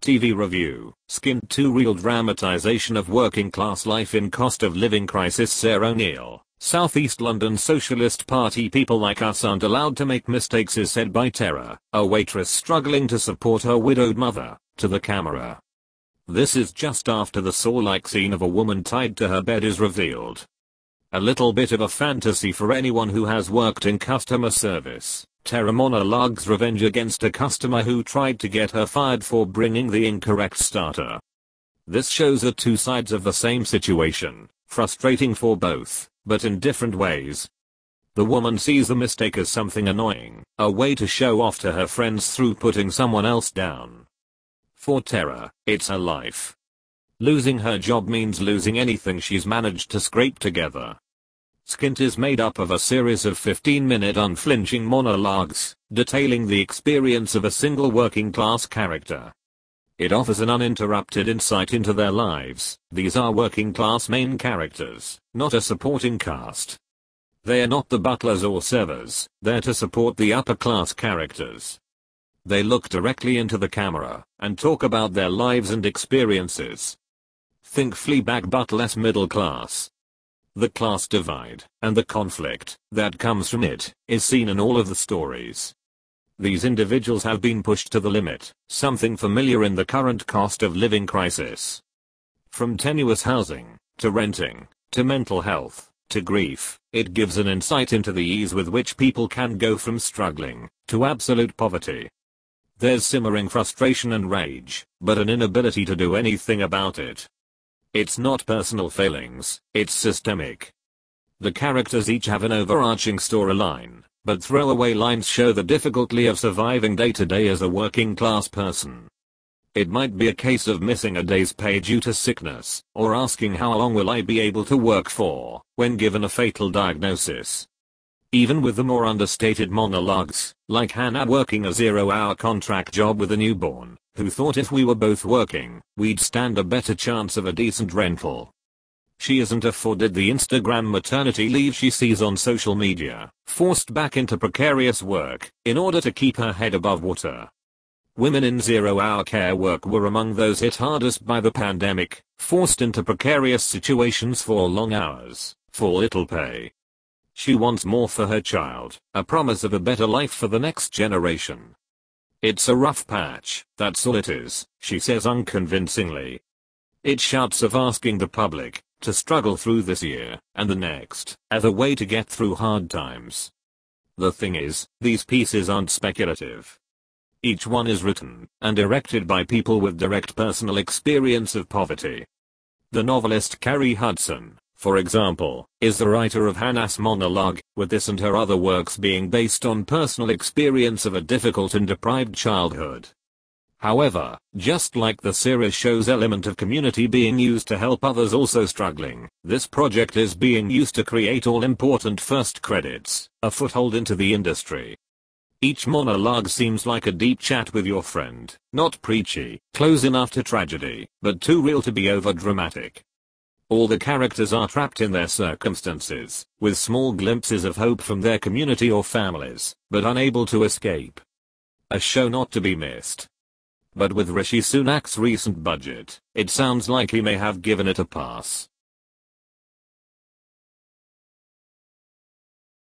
TV review, Skint 2 real dramatization of working class life in cost of living crisis. Sarah O'Neill, South East London Socialist Party. People like us aren't allowed to make mistakes, is said by Tara, a waitress struggling to support her widowed mother, to the camera. This is just after the Saw-like scene of a woman tied to her bed is revealed. A little bit of a fantasy for anyone who has worked in customer service. Tara monologues revenge against a customer who tried to get her fired for bringing the incorrect starter. This shows the two sides of the same situation, frustrating for both, but in different ways. The woman sees the mistake as something annoying, a way to show off to her friends through putting someone else down. For Tara, it's her life. Losing her job means losing anything she's managed to scrape together. Skint is made up of a series of 15-minute unflinching monologues, detailing the experience of a single working-class character. It offers an uninterrupted insight into their lives. These are working-class main characters, not a supporting cast. They are not the butlers or servers, they're to support the upper-class characters. They look directly into the camera, and talk about their lives and experiences. Think Fleabag but less middle class. The class divide, and the conflict that comes from it, is seen in all of the stories. These individuals have been pushed to the limit, something familiar in the current cost of living crisis. From tenuous housing, to renting, to mental health, to grief, it gives an insight into the ease with which people can go from struggling, to absolute poverty. There's simmering frustration and rage, but an inability to do anything about it. It's not personal failings, it's systemic. The characters each have an overarching storyline, but throwaway lines show the difficulty of surviving day to day as a working class person. It might be a case of missing a day's pay due to sickness, or asking how long will I be able to work for, when given a fatal diagnosis. Even with the more understated monologues, like Hannah working a 0-hour contract job with a newborn, who thought if we were both working, we'd stand a better chance of a decent rental. She isn't afforded the Instagram maternity leave she sees on social media, forced back into precarious work, in order to keep her head above water. Women in 0-hour care work were among those hit hardest by the pandemic, forced into precarious situations for long hours, for little pay. She wants more for her child, a promise of a better life for the next generation. It's a rough patch, that's all it is, she says unconvincingly. It shouts of asking the public to struggle through this year and the next as a way to get through hard times. The thing is, these pieces aren't speculative. Each one is written and directed by people with direct personal experience of poverty. The novelist Carrie Hudson, for example, is the writer of Hannah's monologue, with this and her other works being based on personal experience of a difficult and deprived childhood. However, just like the series show's element of community being used to help others also struggling, this project is being used to create all-important first credits, a foothold into the industry. Each monologue seems like a deep chat with your friend, not preachy, close enough to tragedy, but too real to be overdramatic. All the characters are trapped in their circumstances, with small glimpses of hope from their community or families, but unable to escape. A show not to be missed. But with Rishi Sunak's recent budget, it sounds like he may have given it a pass.